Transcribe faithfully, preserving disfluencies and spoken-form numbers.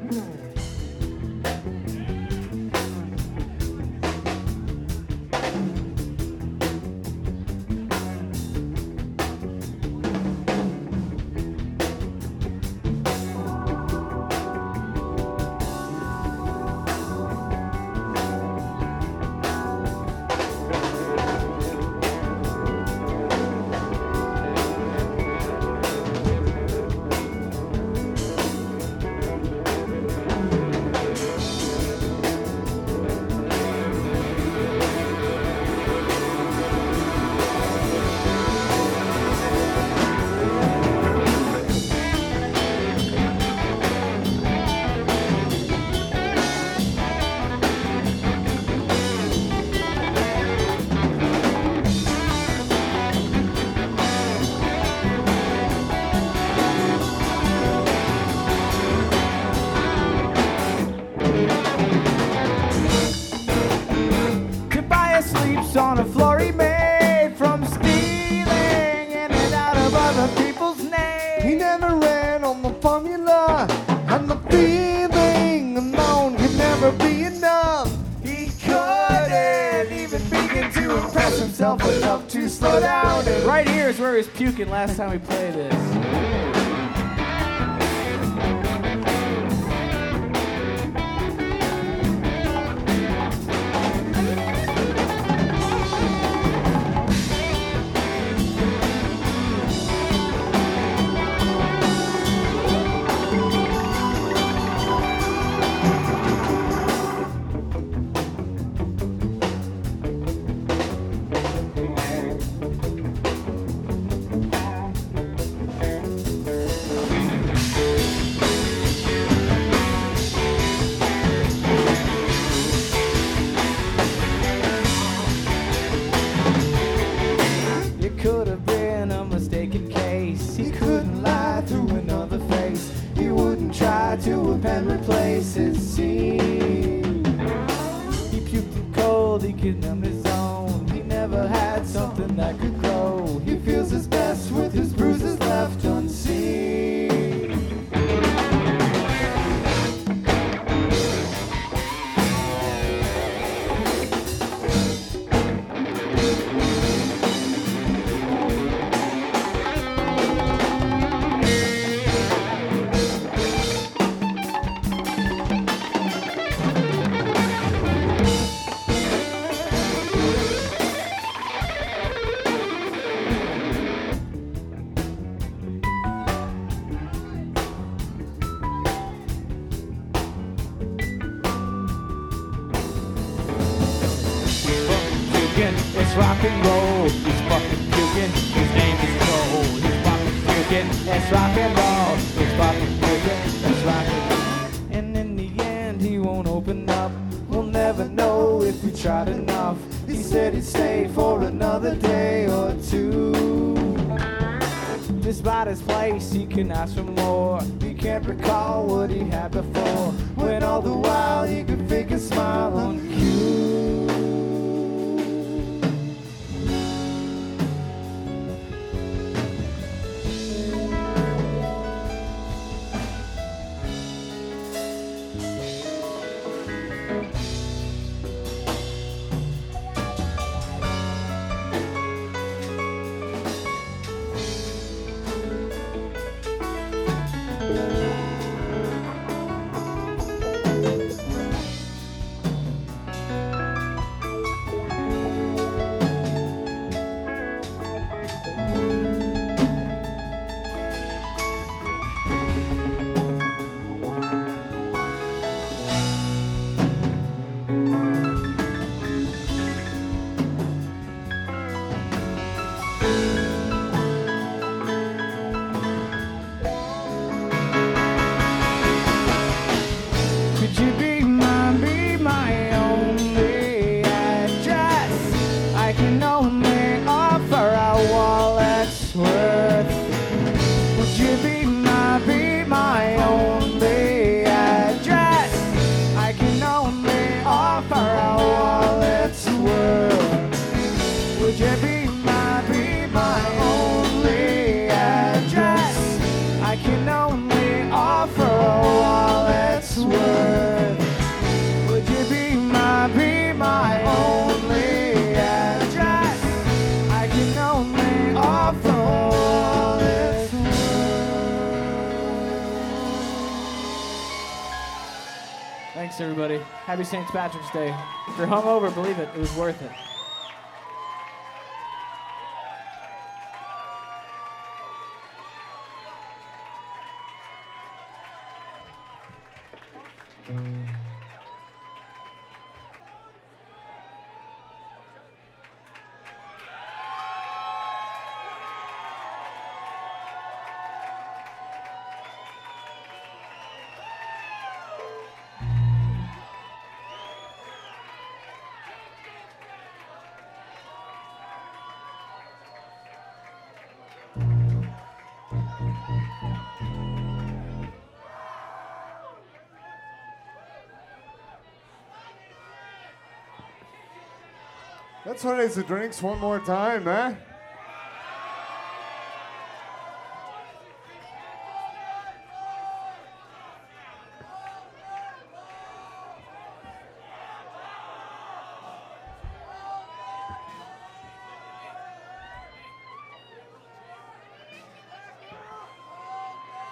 On a floor he made from stealing in and out of other people's names. He never ran on the formula, and the feeling alone could never be enough. He couldn't even begin to impress himself enough to slow down. And right here is where he was puking last time we played this. Could have been a mistaken case. He couldn't lie through another face. He wouldn't try to whip and replace his scene. He puked him cold, he could numb his own. He never had something that could grow. He feels his best with his bruises left unseen. It's rock and roll, he's fucking puking, his name is Joel, he's fucking puking, it's rock and roll, he's fucking puking, it's rock and roll. And in the end he won't open up, we'll never know if we tried enough. He said he'd stay for another day or two. Despite his place, he can ask for more. He can't recall what he had before, when all the while he could fake a smile on cue. Thanks, everybody. Happy Saint Patrick's Day. If you're hungover, believe it, it was worth it. Let's raise the drinks one more time, eh?